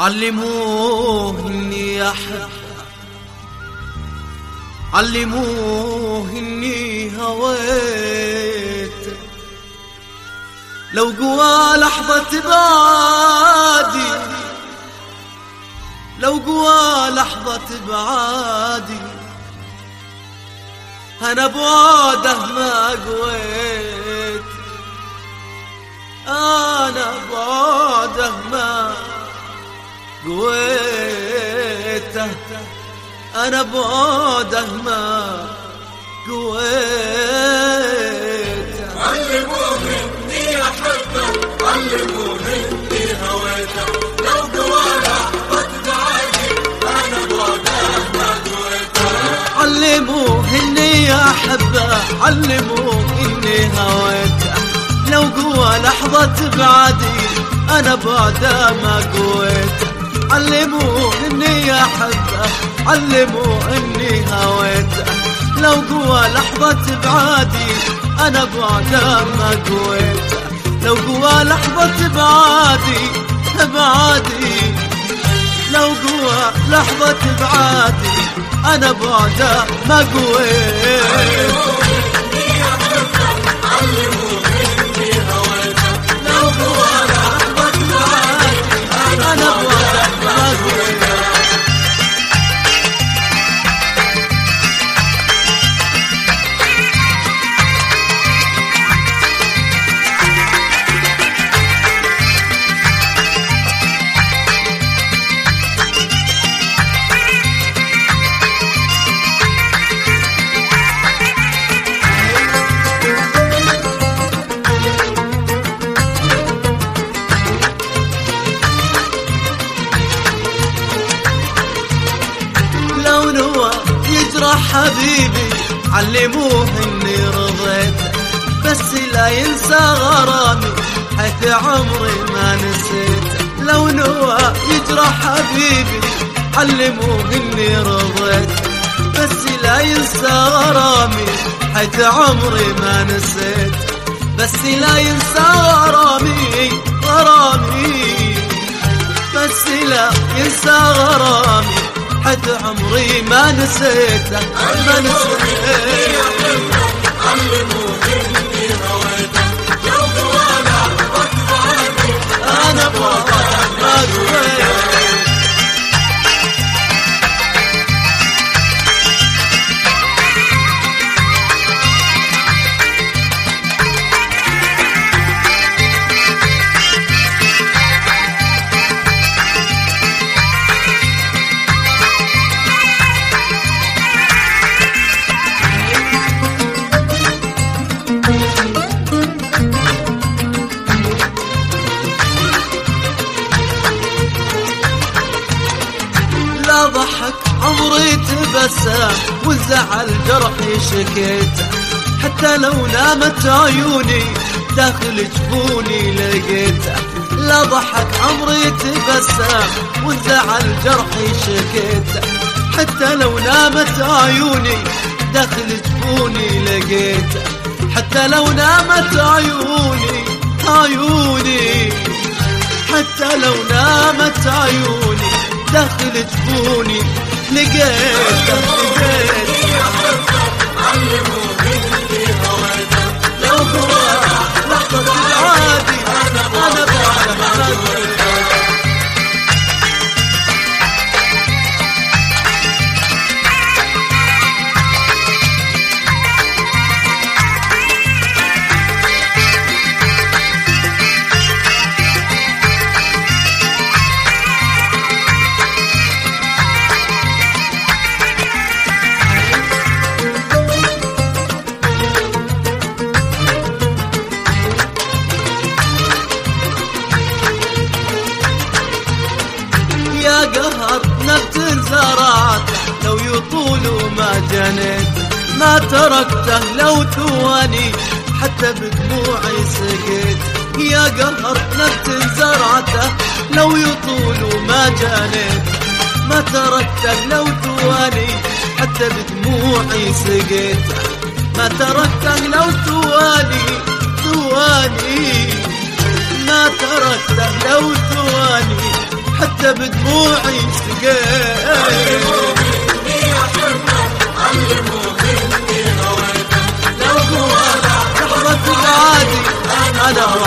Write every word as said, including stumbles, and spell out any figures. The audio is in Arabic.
علموه اني احب، علموه اني هويت، لو قوى لحظة بعادي، لو قوى لحظة بعادي، انا بعاده ما قويت، انا بعاده ما قويته، انا بعاده ما قويته. علموه اني احبه، علموه اني هويته، لو قوى لحظة بعادي، انا بعاده ما قويته. علموه اني احبه، علموه اني هويته، لو قوى لحظة بعادي، انا بعده ما قويته. علموه اني احبه، علموه اني هويته، لو قوى لحظة بعادي، انا بعده ما قويته. لو قوى لحظة بعادي بعادي، لو قوى لحظة بعادي، انا بعده ما قويته. حبيبي علموه اني رضيت، بس لا ينسى غرامي حتى عمري ما نسيت. لو نوى يجرح حبيبي علموه اني رضيت، بس لا ينسى غرامي حتى عمري ما نسيت. بس لا ينسى غرامي غرامي، بس لا ينسى غرامي حتى عمري ما نسيته ما نسيته. علموه اني هويته، لو قوى لحظة بعادي، انا بعاده ما قويته. ضحك عمري تبسم، والزعل جرحي شكيته، حتى لو نامت عيوني داخل جفوني لقيته. لا ضحك عمري تبسم، والزعل جرحي شكيته، حتى لو نامت عيوني داخل جفوني لقيته. حتى لو نامت عيوني عيوني، حتى لو نامت عيوني داخل جفوني لقيته لقيته. علموه اني هويته، لو قوى لحظة عادي، انا بعده ما قويته. يا قهر نبت زرعته، لو يطول ما جنيت، ما تركته لو تواني حتى بدموعي سقيت. يا قهر نبت زرعته، لو يطول ما جنيت، ما تركته لو تواني حتى بدموعي سقيت. ما تركته لو تواني تواني، ما تركته لو تواني حتى حتى بدموعي سقيت. علموني أحبك علموني هواك لو جوانا لحظة بعادي أنا